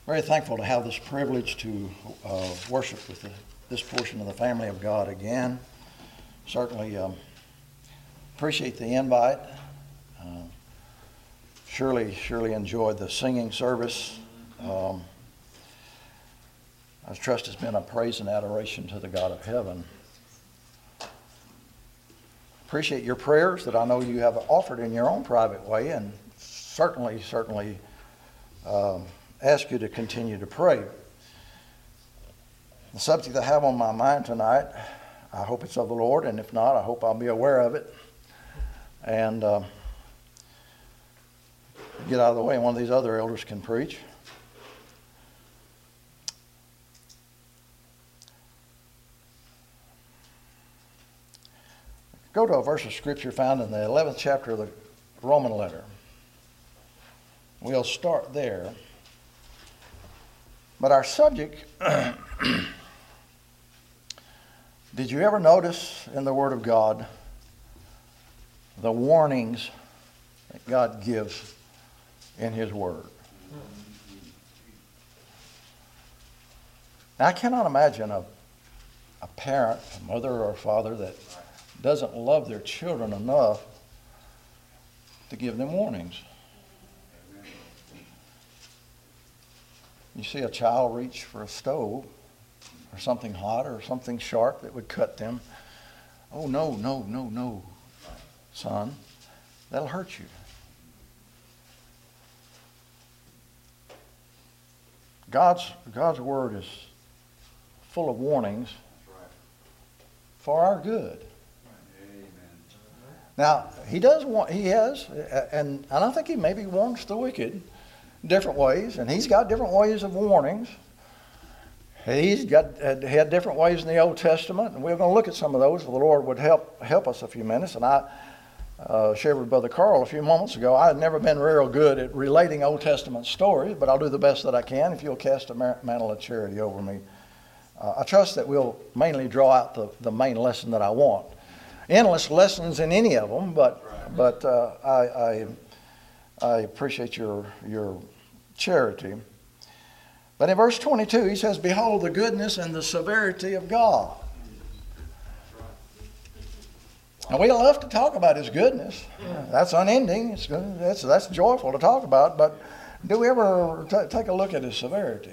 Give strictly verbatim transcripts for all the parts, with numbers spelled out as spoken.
Very thankful to have this privilege to uh, worship with the, this portion of the family of God again. Certainly um, appreciate the invite. Uh, surely, surely enjoyed the singing service. Um, I trust it's been a praise and adoration to the God of heaven. Appreciate your prayers that I know you have offered in your own private way, and certainly, certainly um, ask you to continue to pray. The subject I have on my mind tonight, I hope it's of the Lord, and if not, I hope I'll be aware of it. And uh, get out of the way, and one of these other elders can preach. Go to a verse of Scripture found in the eleventh chapter of the Roman letter. We'll start there. But our subject, did you ever notice in the Word of God the warnings that God gives in His Word? Now, I cannot imagine a, a parent, a mother or a father that doesn't love their children enough to give them warnings. You see a child reach for a stove or something hot or something sharp that would cut them. Oh, no, no, no, no, son. That'll hurt you. God's, God's Word is full of warnings for our good. Now, He does want, He has, and, and I think He maybe warns the wicked different ways, and He's got different ways of warnings. He's got had different ways in the Old Testament, and we're going to look at some of those. If the Lord would help help us a few minutes. And I uh, shared with Brother Carl a few moments ago, I had never been real good at relating Old Testament stories, but I'll do the best that I can if you'll cast a mantle of charity over me. Uh, I trust that we'll mainly draw out the, the main lesson that I want. Endless lessons in any of them, but but uh, I, I I appreciate your your charity. But in verse twenty-two, he says, "Behold the goodness and the severity of God." Now, we love to talk about His goodness. That's unending. It's good. That's, that's joyful to talk about. But do we ever t- take a look at His severity?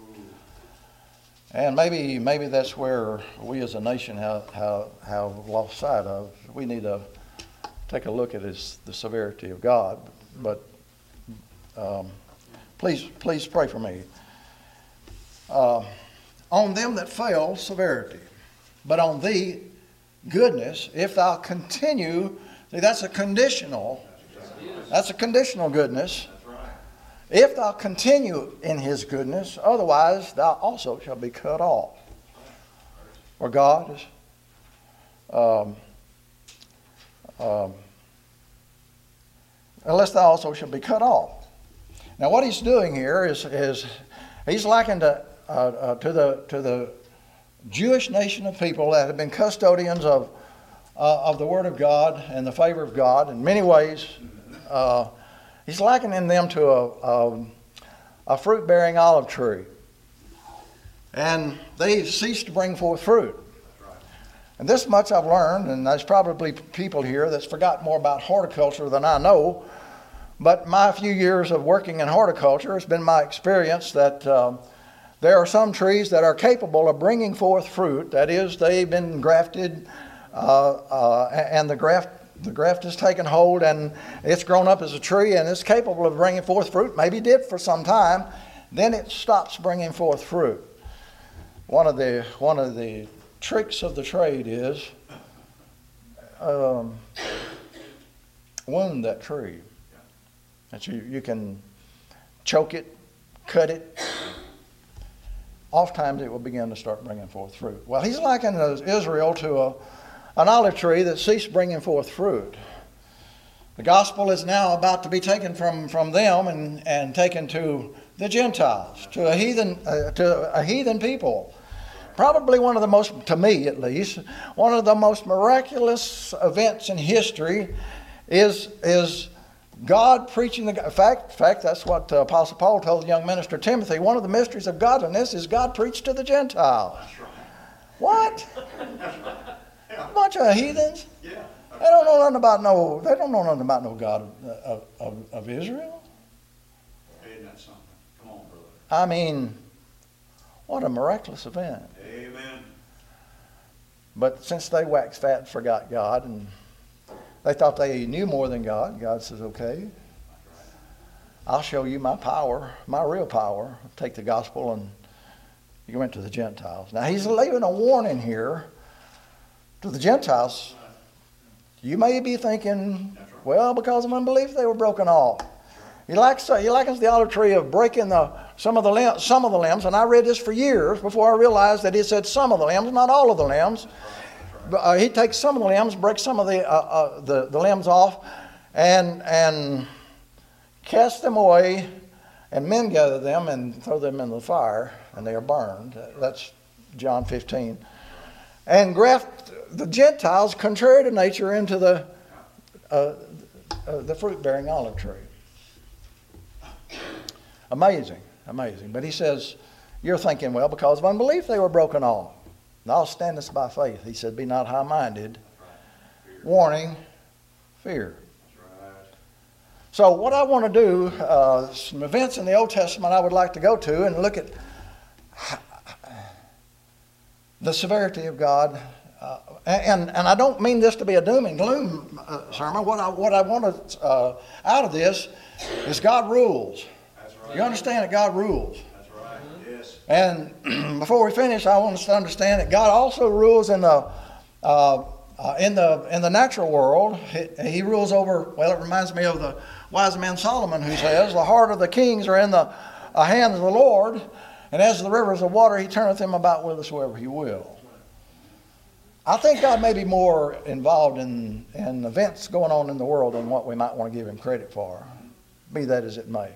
And maybe maybe that's where we as a nation have, have, have lost sight of. We need to take a look at his, the severity of God. But um, please please pray for me. Uh, on them that fail, severity. But on thee, goodness, if thou continue. See, that's a conditional. That's a conditional goodness. If thou continue in His goodness, otherwise thou also shalt be cut off. For God is, um, um, unless thou also shalt be cut off. Now, what he's doing here is, is he's likened to, uh, uh, to the to the Jewish nation of people that have been custodians of uh, of the Word of God and the favor of God in many ways. Uh, He's likening them to a, a, a fruit-bearing olive tree. And they cease to bring forth fruit. And this much I've learned, and there's probably people here that's forgotten more about horticulture than I know. But my few years of working in horticulture, it's been my experience that uh, there are some trees that are capable of bringing forth fruit. That is, they've been grafted, uh, uh, and the graft The graft has taken hold and it's grown up as a tree and it's capable of bringing forth fruit. Maybe did for some time. Then it stops bringing forth fruit. One of the one of the tricks of the trade is um, wound that tree. That you, you can choke it, cut it. Oftentimes it will begin to start bringing forth fruit. Well, he's likening Israel to a an olive tree that ceased bringing forth fruit. The gospel is now about to be taken from, from them and, and taken to the Gentiles, to a heathen uh, to a heathen people. Probably one of the most, to me at least, one of the most miraculous events in history is, is God preaching the, in fact, in fact, that's what uh, Apostle Paul told the young minister Timothy. One of the mysteries of godliness is God preached to the Gentiles. That's right. What? That's right. Yeah. A bunch of heathens. Yeah. They don't know nothing about no. They don't know nothing about no God of, of, of, of Israel. Isn't that something? Come on, brother. I mean, what a miraculous event. Amen. But since they waxed fat and forgot God, and they thought they knew more than God, God says, okay, I'll show you my power, my real power. Take the gospel and you went to the Gentiles. Now he's leaving a warning here to the Gentiles. You may be thinking, well, because of unbelief they were broken off. He likes he likens the olive tree of breaking the some of the limbs, some of the limbs, and I read this for years before I realized that he said some of the limbs, not all of the limbs. Uh, he takes some of the limbs, breaks some of the uh, uh, the, the limbs off, and and cast them away, and men gather them and throw them in the fire, and they are burned. That's John fifteen. And graft the Gentiles, contrary to nature, into the uh, uh, the fruit-bearing olive tree. Amazing, amazing. But he says, you're thinking, well, because of unbelief they were broken off. Thou standest by faith. He said, be not high-minded. Right. Warning, fear. Right. So what I want to do, uh, some events in the Old Testament I would like to go to and look at the severity of God. Uh, and, and I don't mean this to be a doom and gloom uh, sermon. What I, what I want to, uh, out of this is God rules. That's right. You understand that God rules. That's right. Yes. And before we finish, I want us to understand that God also rules in the uh, uh, in the in the natural world. He, he rules over. Well, it reminds me of the wise man Solomon, who says, "The heart of the kings are in the uh, hands of the Lord, and as the rivers of water, He turneth them about whithersoever He will." I think God may be more involved in, in events going on in the world than what we might want to give Him credit for, be that as it may.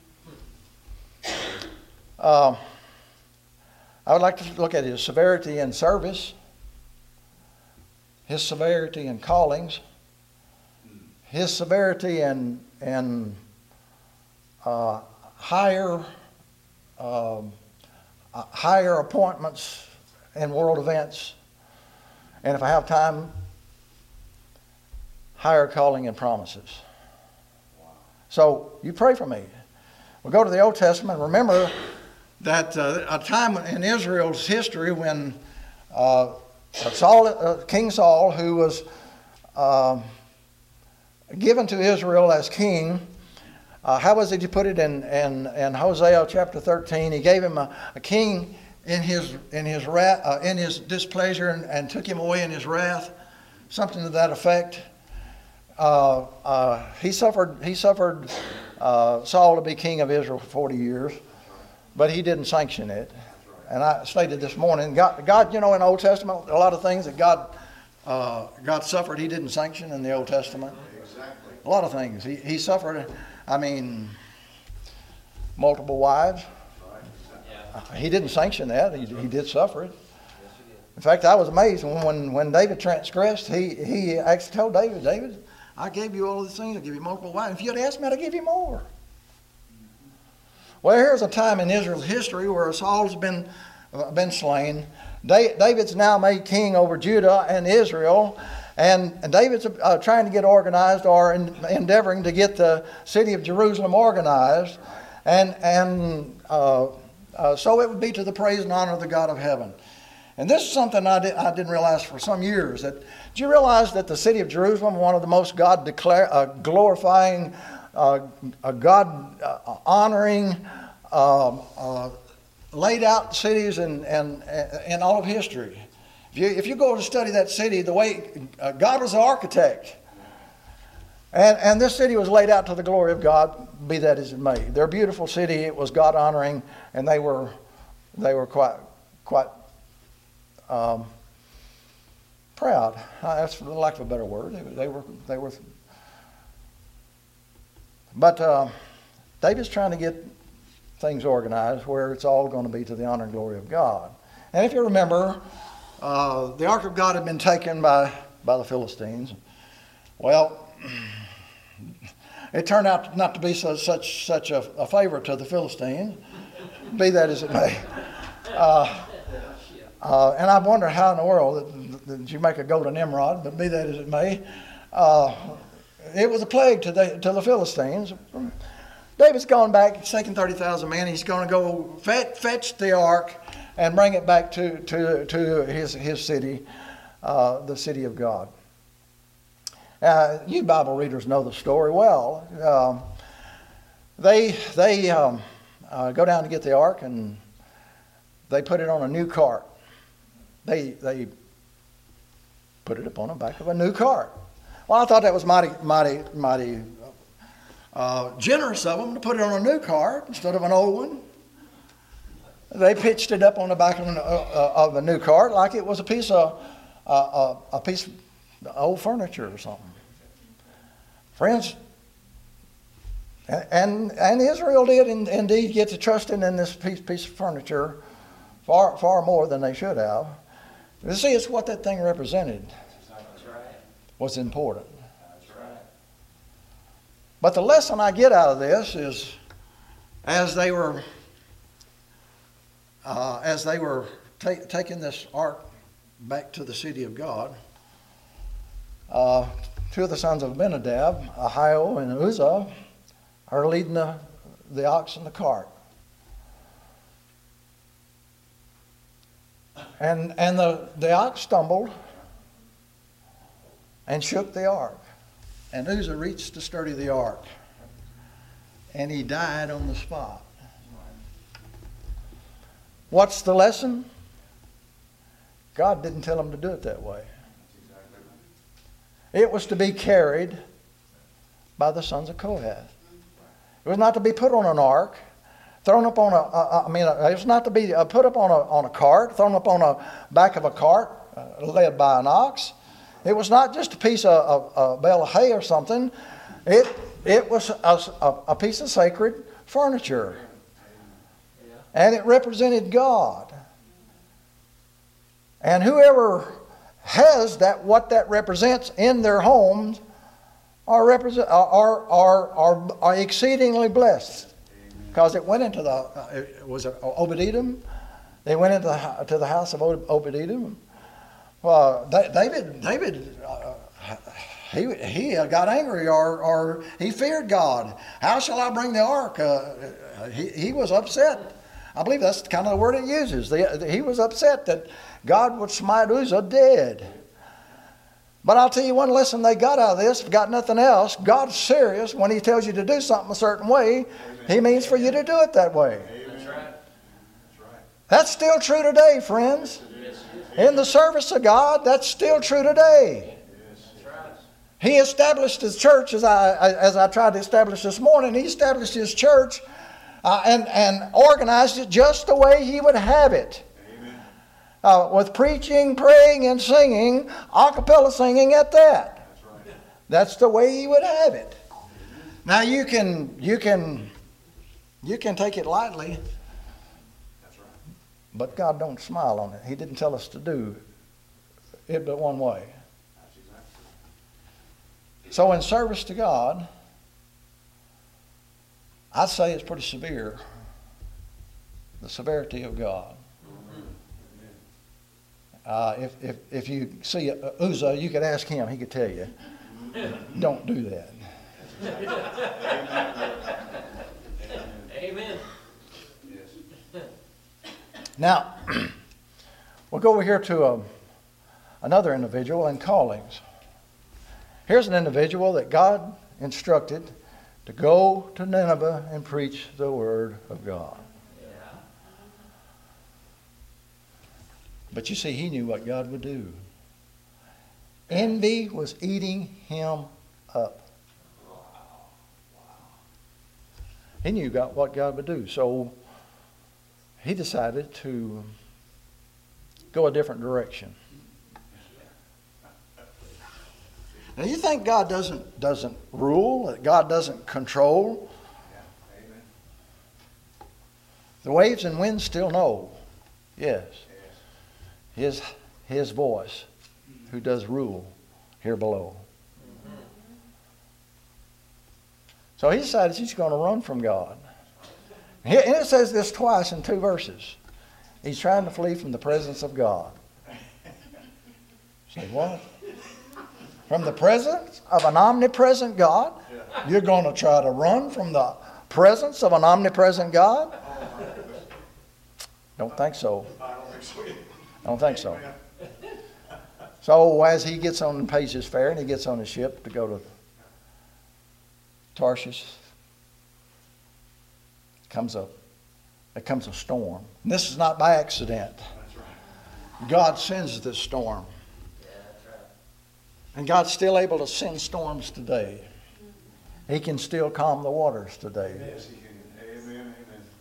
Uh, I would like to look at His severity in service, His severity in callings, His severity in, in uh, higher, uh, higher appointments in world events, and if I have time, higher calling and promises. Wow. So you pray for me. We'll go to the Old Testament. Remember that uh, a time in Israel's history when uh, Saul, uh, King Saul, who was uh, given to Israel as king, uh, how was it you put it in, in, in Hosea chapter thirteen? He gave him a, a king in his in his wrath, uh, in his displeasure, and, and took him away in his wrath, something to that effect. Uh, uh, he suffered. He suffered uh, Saul to be king of Israel for forty years, but he didn't sanction it. And I stated this morning, God, God, you know, in the Old Testament, a lot of things that God uh, God suffered, He didn't sanction in the Old Testament. Exactly. A lot of things He He suffered. I mean, multiple wives. He didn't sanction that. He, he did suffer it. In fact, I was amazed when, when, when David transgressed. He, he actually told David, David, I gave you all of these things. I give you multiple wives. If you had asked me, I'd give you more. Well, here's a time in Israel's history where Saul's been, uh, been slain. Da- David's now made king over Judah and Israel. And, and David's uh, trying to get organized, or in, endeavoring to get the city of Jerusalem organized. And, and uh, Uh, so it would be to the praise and honor of the God of heaven. And this is something I, did, I didn't realize for some years. That, did you realize that the city of Jerusalem, one of the most God declare, uh, glorifying, uh, uh, God uh, honoring, uh, uh, laid out cities in, in, in all of history? If you, if you go to study that city, the way uh, God was the architect. And, and this city was laid out to the glory of God, be that as it may. Their beautiful city, it was God honoring, and they were they were quite quite um, proud. Uh, that's for the lack of a better word. They, they were they were. But uh, David's trying to get things organized where it's all going to be to the honor and glory of God. And if you remember, uh, the ark of God had been taken by by the Philistines. Well, it turned out not to be so, such such a, a favor to the Philistines, be that as it may. Uh, uh, and I wonder how in the world that, that you make a golden emerald, but be that as it may. Uh, it was a plague to the, to the Philistines. David's gone back, he's taken thirty thousand men. He's going to go fetch, fetch the ark and bring it back to, to, to his, his city, uh, the city of God. Uh, you Bible readers know the story well. Uh, they they um, uh, go down to get the ark, and they put it on a new cart. They they put it upon the back of a new cart. Well, I thought that was mighty mighty mighty uh, generous of them to put it on a new cart instead of an old one. They pitched it up on the back of, an, uh, of a new cart like it was a piece of uh, a, a piece of old furniture or something. Friends, and and Israel did in, indeed get to trusting in this piece piece of furniture far far more than they should have. You see, it's what that thing represented was important. But the lesson I get out of this is, as they were uh, as they were ta- taking this ark back to the city of God, uh, two of the sons of Abinadab, Ahio and Uzzah, are leading the, the ox and the cart. And and the, the ox stumbled and shook the ark. And Uzzah reached to steady the ark. And he died on the spot. What's the lesson? God didn't tell him to do it that way. It was to be carried by the sons of Kohath. It was not to be put on an ark, thrown up on a, a I mean, it was not to be put up on a, on a cart, thrown up on the back of a cart, uh, led by an ox. It was not just a piece of a bale of hay or something. It it was a, a, a piece of sacred furniture. And it represented God. And whoever has that, what that represents in their homes, are represent are are are, are exceedingly blessed, because it went into the uh, it was it Obed-Edom. They went into the, to the house of Obed-Edom. Well, David David uh, he he got angry, or or he feared God. How shall I bring the ark? Uh, he he was upset. I believe that's kind of the word it uses. The, he was upset that God would smite Uzzah dead. But I'll tell you one lesson they got out of this, if got nothing else. God's serious when he tells you to do something a certain way. Amen. He means for you to do it that way. Amen. That's right. That's right. That's still true today, friends. In the service of God, that's still true today. He established his church, as I as I tried to establish this morning. He established his church uh, and, and organized it just the way he would have it. Uh, with preaching, praying, and singing, a cappella singing at that. That's right. That's the way he would have it. Now you can you can you can take it lightly. That's right. But God don't smile on it. He didn't tell us to do it but one way. That's exactly. So in service to God, I'd say it's pretty severe. The severity of God. Uh, if, if, if you see Uzzah, you could ask him. He could tell you. Don't do that. Amen. Now, we'll go over here to um, another individual in callings. Here's an individual that God instructed to go to Nineveh and preach the word of God. But you see, he knew what God would do. Envy was eating him up. He knew God, what God would do. So he decided to go a different direction. Now you think God doesn't, doesn't rule, that God doesn't control? The waves and winds still know. Yes. His, his voice, who does rule here below. So he decided he's going to run from God. And it says this twice in two verses. He's trying to flee from the presence of God. Say what? From the presence of an omnipresent God? You're going to try to run from the presence of an omnipresent God? Don't think so. I don't think so. So as he gets on and pays his fare and he gets on his ship to go to Tarshish, comes a, there comes a storm. And this is not by accident. God sends this storm. And God's still able to send storms today. He can still calm the waters today. Yes, he can. Amen, amen.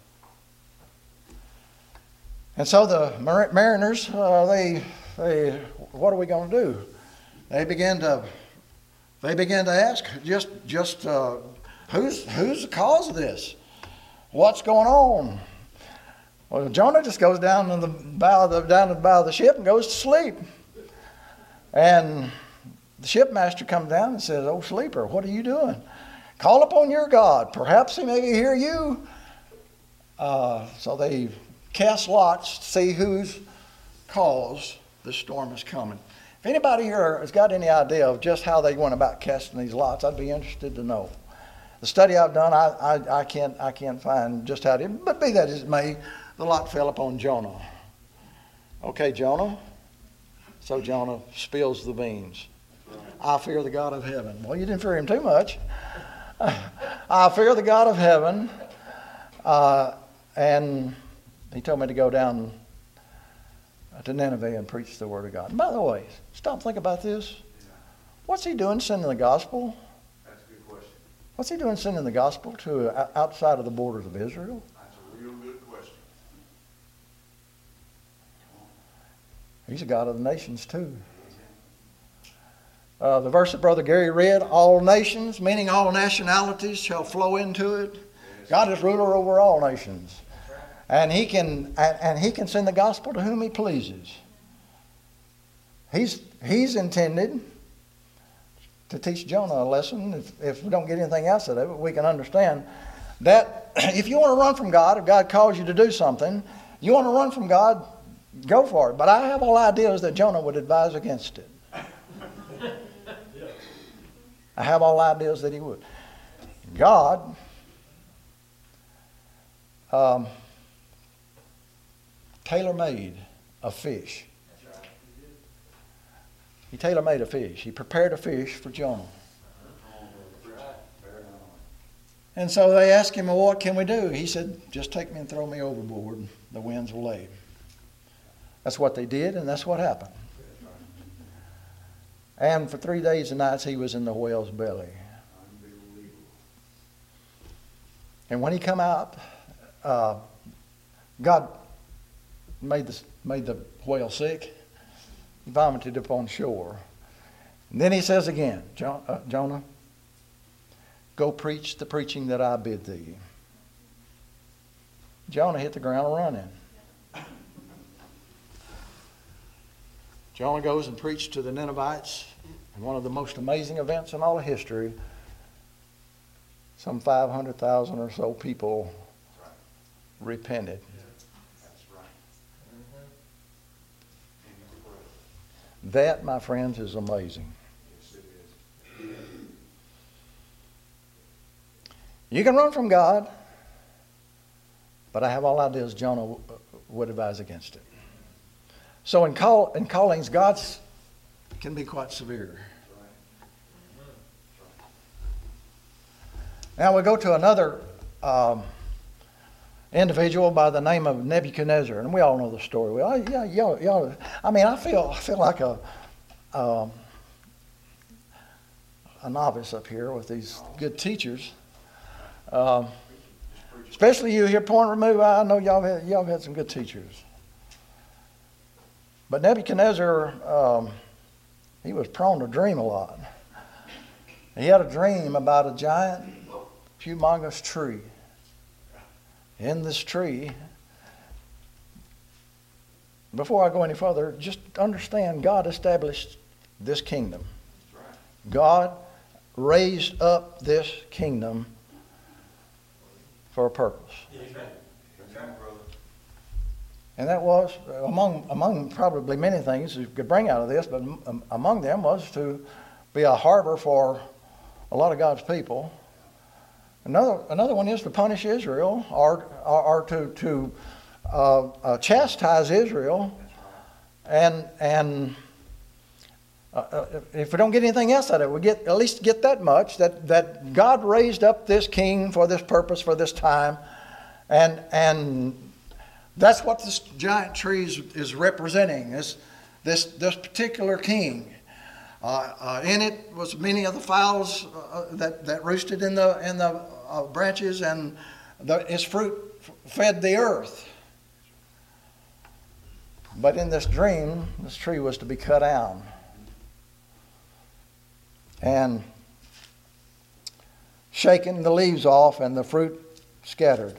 And so the mariners, uh, they, they, what are we going to do? They began to, they began to ask, just, just uh, who's, who's the cause of this? What's going on? Well, Jonah just goes down in the bow of the, down to the bow of the ship and goes to sleep. And the shipmaster comes down and says, "Oh, sleeper, what are you doing? Call upon your God. Perhaps he may hear you." Uh, so they cast lots to see whose cause the storm is coming. If anybody here has got any idea of just how they went about casting these lots, I'd be interested to know. The study I've done, I, I, I can't I can't find just how it is. But be that as it may, the lot fell upon Jonah. Okay, Jonah. So Jonah spills the beans. "I fear the God of heaven." Well, you didn't fear him too much. "I fear the God of heaven." Uh, and he told me to go down to Nineveh and preach the word of God. And by the way, stop and think about this. What's he doing sending the gospel? That's a good question. What's he doing sending the gospel to uh, outside of the borders of Israel? That's a real good question. He's a God of the nations too. Uh, the verse that Brother Gary read, all nations, meaning all nationalities, shall flow into it. God is ruler over all nations. And he can and, and he can send the gospel to whom he pleases. He's he's intended to teach Jonah a lesson. If, if we don't get anything else out of it, we can understand that if you want to run from God, if God calls you to do something, you want to run from God, go for it. But I have all ideas that Jonah would advise against it. I have all ideas that he would. God um, tailor-made a fish. He tailor-made a fish. He prepared a fish for Jonah. And so they asked him, "Well, what can we do?" He said, "Just take me and throw me overboard. The winds will lay." That's what they did, and that's what happened. And for three days and nights he was in the whale's belly. And when he come out, uh, God made the, made the whale sick. He vomited upon shore. And then he says again, "Jo- uh, Jonah, go preach the preaching that I bid thee." Jonah hit the ground running. Jonah goes and preached to the Ninevites. And one of the most amazing events in all of history, some five hundred thousand or so people That's right. repented. Yeah. That's right. Mm-hmm. That, my friends, is amazing. Yes, it is. You can run from God, but I have all ideas Jonah would advise against it. So in, call, in callings, God's can be quite severe. Now we go to another um, individual by the name of Nebuchadnezzar, and we all know the story. Well, yeah, y'all, y'all, I mean, I feel I feel like a um, a novice up here with these good teachers. Um, especially you here, Point Remove. I know y'all have, y'all have had some good teachers. But Nebuchadnezzar, um, he was prone to dream a lot. He had a dream about a giant, humongous tree. In this tree, before I go any further, just understand God established this kingdom. God raised up this kingdom for a purpose. Amen. Amen, brother. And that was, among among probably many things you could bring out of this, but um, among them was to be a harbor for a lot of God's people. Another another one is to punish Israel, or or, or to to uh, uh, chastise Israel, and and uh, uh, if we don't get anything else out of it, we get at least get that much, that that God raised up this king for this purpose, for this time, and and. That's what this giant tree is, is representing, this, this, this particular king. Uh, uh, in it was many of the fowls uh, that, that roosted in the, in the uh, branches, and the, its fruit fed the earth. But in this dream, this tree was to be cut down. And shaken the leaves off and the fruit scattered.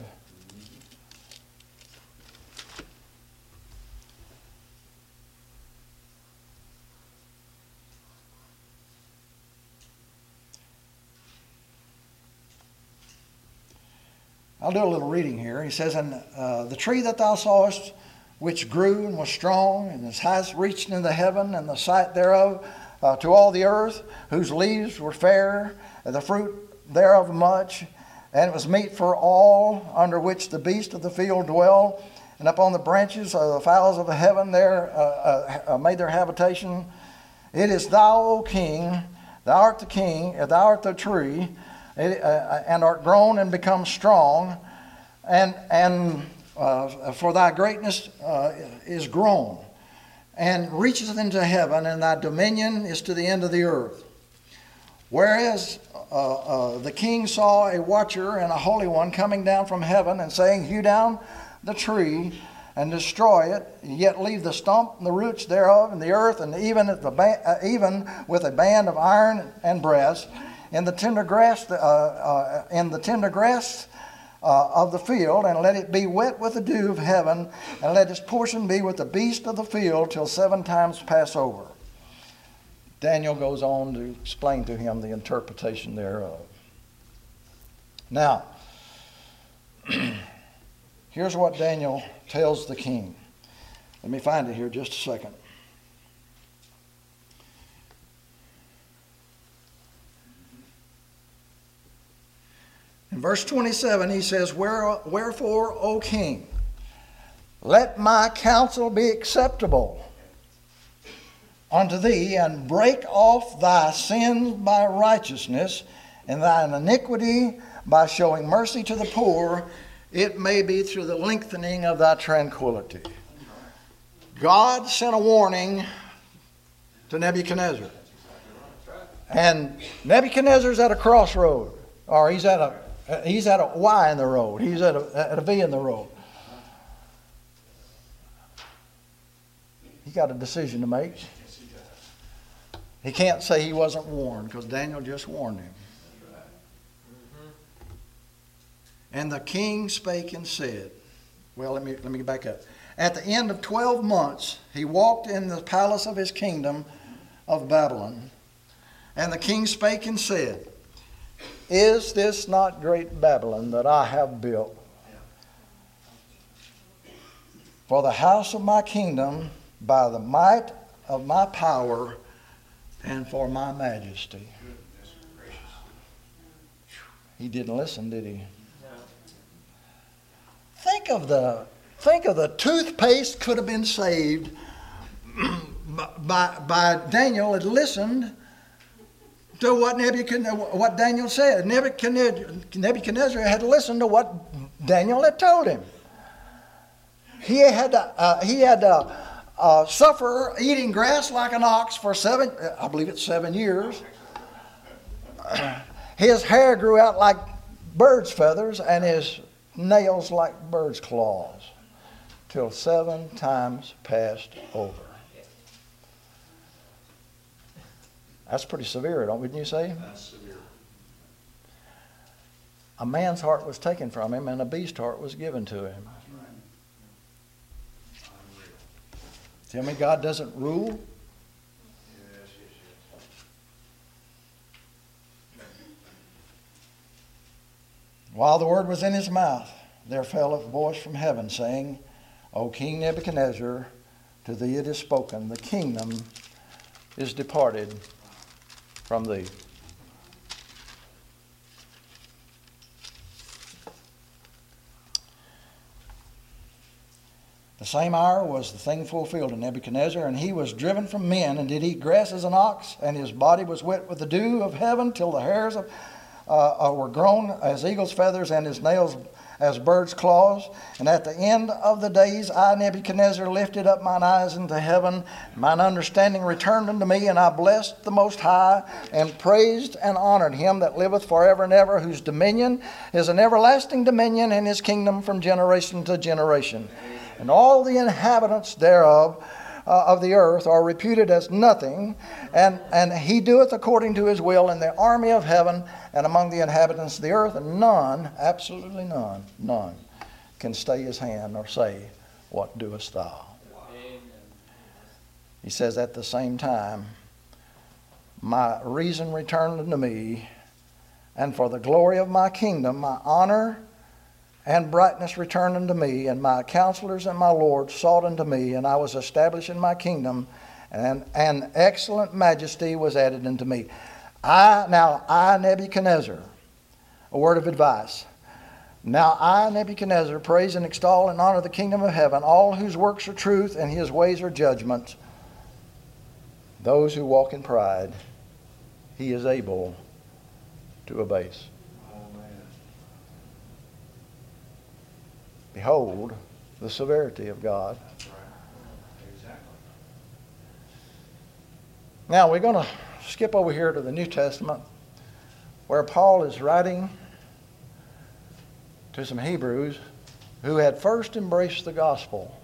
I'll do a little reading here. He says, and uh, the tree that thou sawest, which grew and was strong, and its height reached into heaven, and the sight thereof uh, to all the earth, whose leaves were fair, and the fruit thereof much, and it was meat for all, under which the beasts of the field dwell, and upon the branches of the fowls of the heaven there uh, uh, made their habitation. It is thou, O King, thou art the king, thou art the tree, It, uh, and art grown and become strong, and and uh, for thy greatness uh, is grown, and reacheth into heaven, and thy dominion is to the end of the earth. Whereas uh, uh, the king saw a watcher and a holy one coming down from heaven, and saying, hew down the tree and destroy it, yet leave the stump and the roots thereof in the earth, and even at the ba- uh, even with a band of iron and brass. In the tender grass, uh, uh, in the tender grass uh, of the field, and let it be wet with the dew of heaven, and let its portion be with the beast of the field till seven times pass over. Daniel goes on to explain to him the interpretation thereof. Now, here's what Daniel tells the king. Let me find it here just a second. In verse twenty-seven, he says, Wherefore, O king, let my counsel be acceptable unto thee, and break off thy sins by righteousness, and thine iniquity by showing mercy to the poor, it may be through the lengthening of thy tranquility. God sent a warning to Nebuchadnezzar. And Nebuchadnezzar's at a crossroad, or he's at a He's at a Y in the road. He's at a, at a V in the road. He got a decision to make. He can't say he wasn't warned, because Daniel just warned him. And the king spake and said, well, let me, let me back up. At the end of twelve months, he walked in the palace of his kingdom of Babylon. And the king spake and said, Is this not great Babylon that I have built for the house of my kingdom by the might of my power and for my majesty? He didn't listen, did he? Think of the think of the toothpaste could have been saved by by Daniel had listened to what Nebuchadnezzar, what Daniel said. Nebuchadnezzar, Nebuchadnezzar had listened to what Daniel had told him. He had to, uh, he had to uh, suffer eating grass like an ox for seven, I believe it's seven years. His hair grew out like bird's feathers, and his nails like bird's claws, till seven times passed over. That's pretty severe, don't wouldn't you say? That's severe. A man's heart was taken from him, and a beast's heart was given to him. Tell me God doesn't rule? Yes, yes, While the word was in his mouth, there fell a voice from heaven saying, O King Nebuchadnezzar, to thee it is spoken, the kingdom is departed from thee. The same hour was the thing fulfilled in Nebuchadnezzar, and he was driven from men, and did eat grass as an ox, and his body was wet with the dew of heaven, till the hairs of, uh, were grown as eagle's feathers, and his nails as birds' claws. And at the end of the days I, Nebuchadnezzar, lifted up mine eyes into heaven. Mine understanding returned unto me, and I blessed the Most High, and praised and honored him that liveth forever and ever, whose dominion is an everlasting dominion, and his kingdom from generation to generation. And all the inhabitants thereof uh, of the earth are reputed as nothing, and, and he doeth according to his will in the army of heaven and among the inhabitants of the earth, and none, absolutely none, none, can stay his hand or say, What doest thou? Amen. He says, at the same time, my reason returned unto me, and for the glory of my kingdom, my honor and brightness returned unto me, and my counselors and my lords sought unto me, and I was established in my kingdom, and an excellent majesty was added unto me. I, now I, Nebuchadnezzar, a word of advice. Now I, Nebuchadnezzar, praise and extol and honor the kingdom of heaven, all whose works are truth and his ways are judgment. Those who walk in pride, he is able to abase. Behold the severity of God. That's right. Exactly. Now we're going to skip over here to the New Testament, where Paul is writing to some Hebrews who had first embraced the gospel.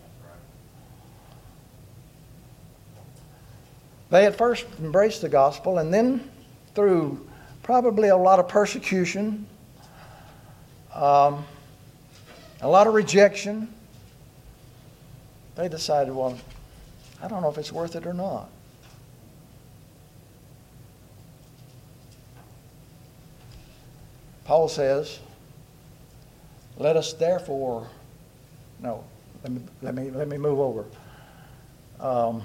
They had first embraced the gospel, and then through probably a lot of persecution, um, a lot of rejection, they decided, well, I don't know if it's worth it or not. Paul says, let us therefore, no, let me, let me, let me move over. Um,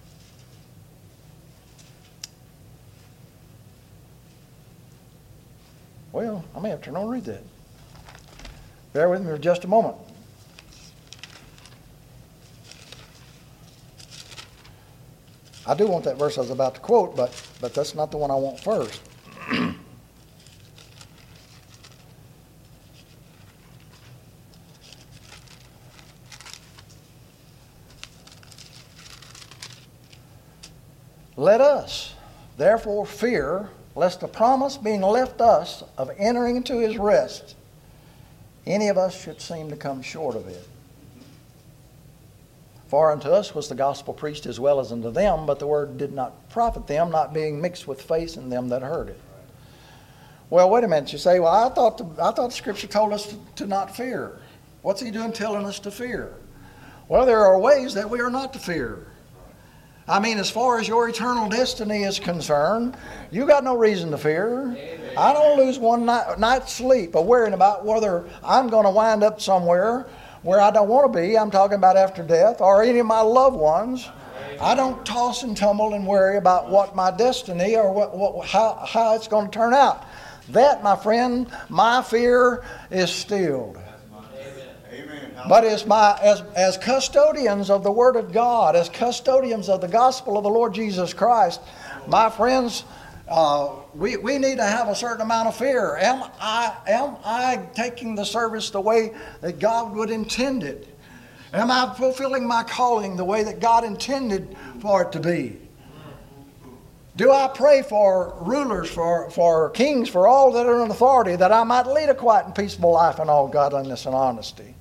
well, I may have to turn on and read that. Bear with me for just a moment. I do want that verse I was about to quote, but, but that's not the one I want first. Let us therefore fear, lest the promise being left us of entering into his rest, any of us should seem to come short of it. For unto us was the gospel preached as well as unto them, but the word did not profit them, not being mixed with faith in them that heard it. Well, wait a minute. You say, well, I thought the, I thought the Scripture told us to, to not fear. What's he doing telling us to fear? Well, there are ways that we are not to fear. I mean, as far as your eternal destiny is concerned, you got no reason to fear. Amen. I don't lose one night, night's sleep of worrying about whether I'm going to wind up somewhere where I don't want to be. I'm talking about after death, or any of my loved ones. Amen. I don't toss and tumble and worry about what my destiny or what, what how, how it's going to turn out. That, my friend, my fear is stilled. But as, my, as, as custodians of the Word of God, as custodians of the gospel of the Lord Jesus Christ, my friends, uh, we, we need to have a certain amount of fear. Am I, am I taking the service the way that God would intend it? Am I fulfilling my calling the way that God intended for it to be? Do I pray for rulers, for, for kings, for all that are in authority, that I might lead a quiet and peaceable life in all godliness and honesty?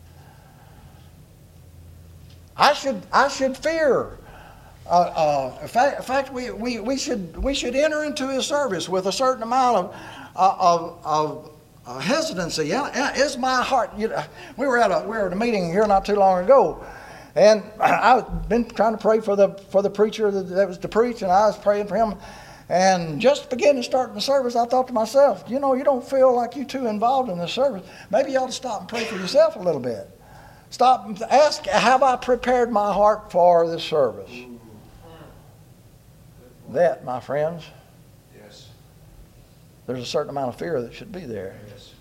I should I should fear. Uh, uh, in fact, in fact we, we, we should we should enter into his service with a certain amount of uh, of, of uh, hesitancy. Is my heart? You know, we were at a we were at a meeting here not too long ago, and I've been trying to pray for the for the preacher that, that was to preach, and I was praying for him, And just beginning starting the service, I thought to myself, you know, you don't feel like you're too involved in the service. Maybe you ought to stop and pray for yourself a little bit. Stop and ask, have I prepared my heart for this service? That, my friends, Yes. there's a certain amount of fear that should be there. Yes.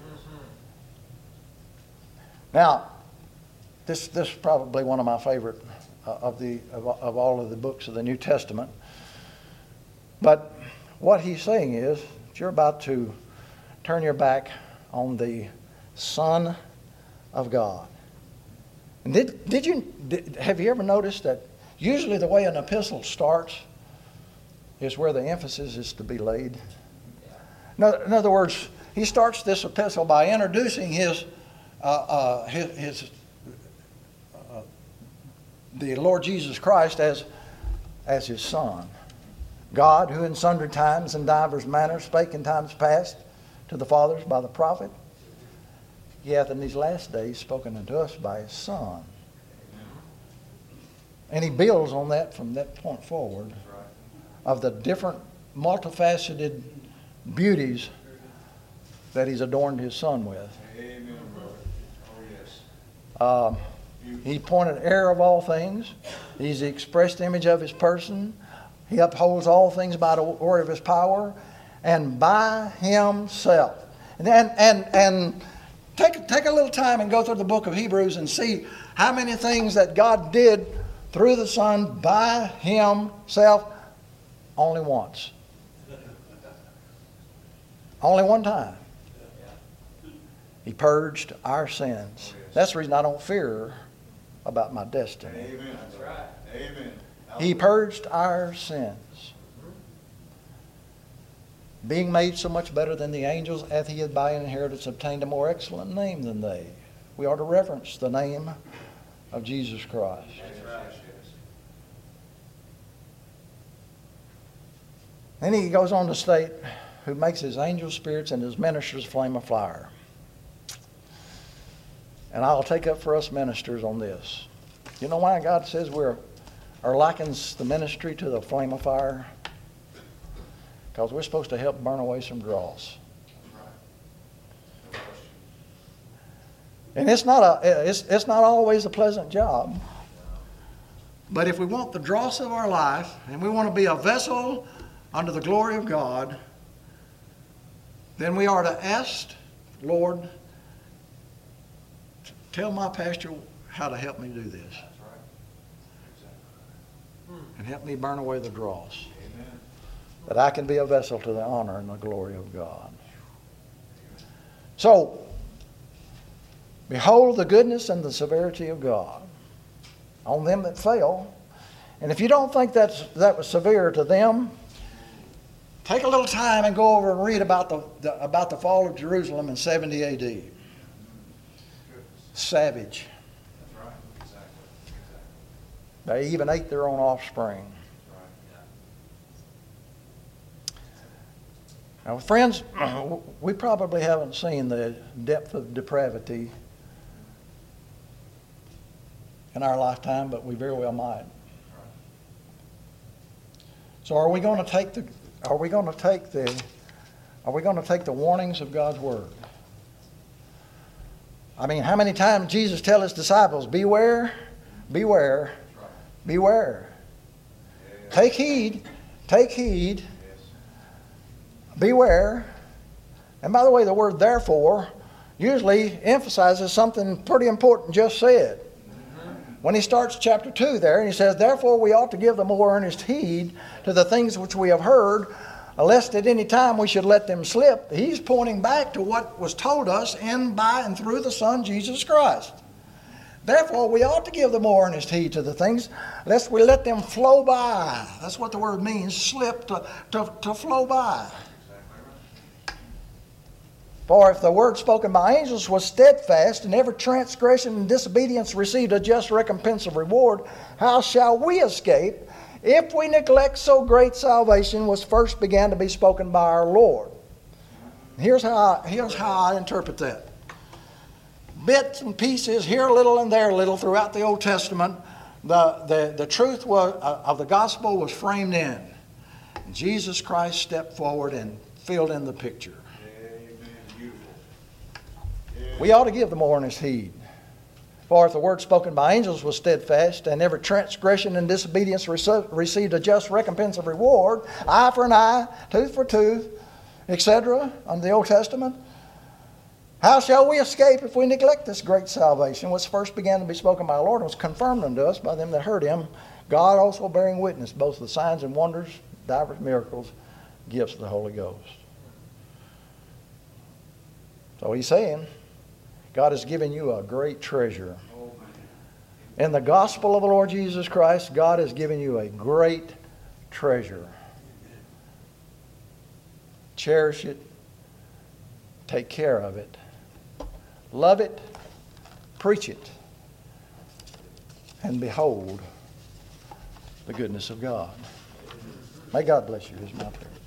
Now, this this is probably one of my favorite uh, of the of, of all of the books of the New Testament. But what he's saying is that you're about to turn your back on the Son of God. And did did you did, have you ever noticed that usually the way an epistle starts is where the emphasis is to be laid? In other, in other words, he starts this epistle by introducing his uh, uh, his, his uh, the Lord Jesus Christ as as his Son. God, who in sundry times and divers manners spake in times past to the fathers by the prophet, he hath in these last days spoken unto us by his Son. And he builds on that from that point forward of the different multifaceted beauties that he's adorned his Son with. Amen, brother. Oh, yes. Uh, he appointed heir of all things. He's the expressed image of his person. He upholds all things by the word of his power and by himself. And and and, and take, take a little time and go through the book of Hebrews and see how many things that God did through the Son by himself only once. Only one time. He purged our sins. That's the reason I don't fear about my destiny. Amen. That's right. Amen. He purged our sins. Being made so much better than the angels, hath he by inheritance obtained a more excellent name than they. We are to reverence the name of Jesus Christ. That's right. Then he goes on to state, who makes his angel spirits and his ministers flame of fire. And I'll take up for us ministers on this. You know why God says we're or likens the ministry to the flame of fire? Because we're supposed to help burn away some dross. And it's not a it's it's not always a pleasant job. But if we want the dross of our life and we want to be a vessel unto the glory of God, then we are to ask, Lord, tell my pastor how to help me do this. And help me burn away the dross. Amen. That I can be a vessel to the honor and the glory of God. So, behold the goodness and the severity of God on them that fail. And if you don't think that's, that was severe to them, take a little time and go over and read about the, the, about the fall of Jerusalem in seventy A D. Savage. That's right. Exactly. Exactly. They even ate their own offspring. Now, friends, we probably haven't seen the depth of depravity in our lifetime, but we very well might. So, are we going to take the? Are we going to take the? Are we going to take the warnings of God's word? I mean, how many times Jesus tell his disciples, "Beware, beware, beware. Take heed, take heed." Beware. And by the way, the word therefore usually emphasizes something pretty important just said. When he starts chapter two there, and he says, therefore we ought to give the more earnest heed to the things which we have heard, lest at any time we should let them slip. He's pointing back to what was told us in, by, and through the Son, Jesus Christ. Therefore, we ought to give the more earnest heed to the things, lest we let them flow by. That's what the word means, slip, to, to, to flow by. For if the word spoken by angels was steadfast, and every transgression and disobedience received a just recompense of reward, how shall we escape if we neglect so great salvation was first began to be spoken by our Lord? Here's how I, here's how I interpret that. Bits and pieces, here a little and there a little, throughout the Old Testament, the, the, the truth was, uh, of the gospel was framed in. Jesus Christ stepped forward and filled in the picture. Amen. Beautiful. We ought to give the more earnest heed. For if the word spoken by angels was steadfast, and every transgression and disobedience rece- received a just recompense of reward, eye for an eye, tooth for tooth, et cetera, under the Old Testament, how shall we escape if we neglect this great salvation, which first began to be spoken by the Lord and was confirmed unto us by them that heard him, God also bearing witness, both the signs and wonders, divers miracles, gifts of the Holy Ghost. So he's saying, God has given you a great treasure. In the gospel of the Lord Jesus Christ, God has given you a great treasure. Cherish it. Take care of it. Love it. Preach it. And behold the goodness of God. May God bless you is my prayer.